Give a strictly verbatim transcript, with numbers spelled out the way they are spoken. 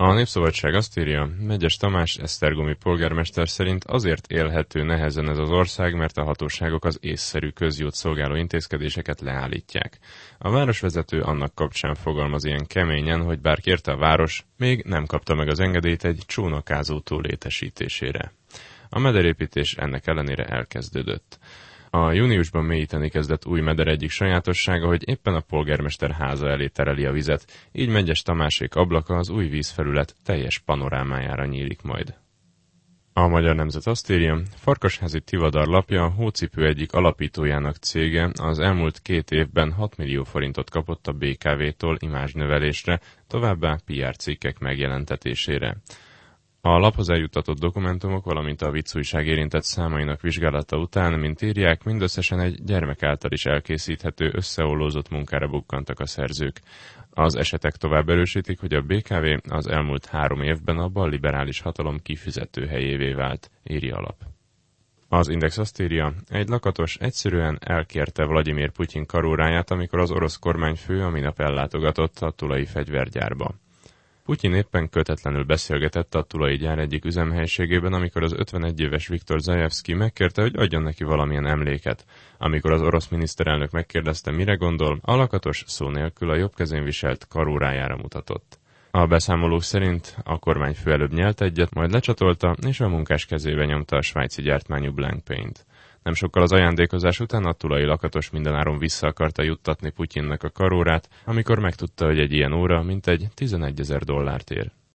A Népszabadság azt írja, Megyes Tamás esztergomi polgármester szerint azért élhető nehezen ez az ország, mert a hatóságok az észszerű közjót szolgáló intézkedéseket leállítják. A városvezető annak kapcsán fogalmaz ilyen keményen, hogy bár kérte a város, még nem kapta meg az engedélyt egy csónakázótó létesítésére. A mederépítés ennek ellenére elkezdődött. A júniusban mélyíteni kezdett új meder egyik sajátossága, hogy éppen a polgármester háza elé tereli a vizet, így Megyes Tamásék ablaka az új vízfelület teljes panorámájára nyílik majd. A Magyar Nemzet azt írja, Farkasházi Tivadar lapja, a Hócipő egyik alapítójának cége az elmúlt két évben hat millió forintot kapott a bé ká vé-tól imázsnövelésre, továbbá pé er cikkek megjelentetésére. A laphoz eljuttatott dokumentumok, valamint a Vicc újság érintett számainak vizsgálata után, mint írják, mindösszesen egy gyermek által is elkészíthető, összeollózott munkára bukkantak a szerzők. Az esetek tovább erősítik, hogy a bé ká vé az elmúlt három évben a balliberális hatalom kifizető helyévé vált, írja a lap. Az Index azt írja, egy lakatos egyszerűen elkérte Vladimir Putyin karóráját, amikor az orosz kormányfő a minap ellátogatott a tulai fegyvergyárba. Putyin éppen kötetlenül beszélgetett a tulai gyár egyik üzemhelyiségében, amikor az ötvenegy éves Viktor Zajevszky megkérte, hogy adjon neki valamilyen emléket. Amikor az orosz miniszterelnök megkérdezte, mire gondol, a lakatos szó nélkül a jobb kezén viselt karórájára mutatott. A beszámolók szerint a kormányfő előbb nyelt egyet, majd lecsatolta, és a munkás kezébe nyomta a svájci gyártmányú Blank Paint. Nem sokkal az ajándékozás után a tulai lakatos mindenáron vissza akarta juttatni Putyinnak a karórát, amikor megtudta, hogy egy ilyen óra mintegy tizenegyezer dollárt ér.